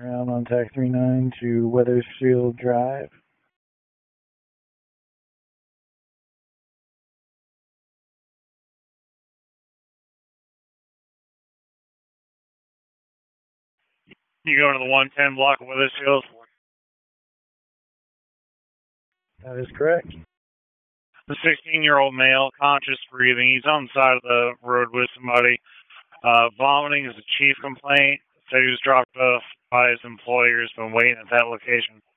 Around on TAC 39 to Weathersfield Drive. You going to the 110 block of Weathersfield? That is correct. The 16-year-old male, conscious breathing. He's on the side of the road with somebody. Vomiting is a chief complaint. Said he was dropped off by his employer. Has been waiting at that location.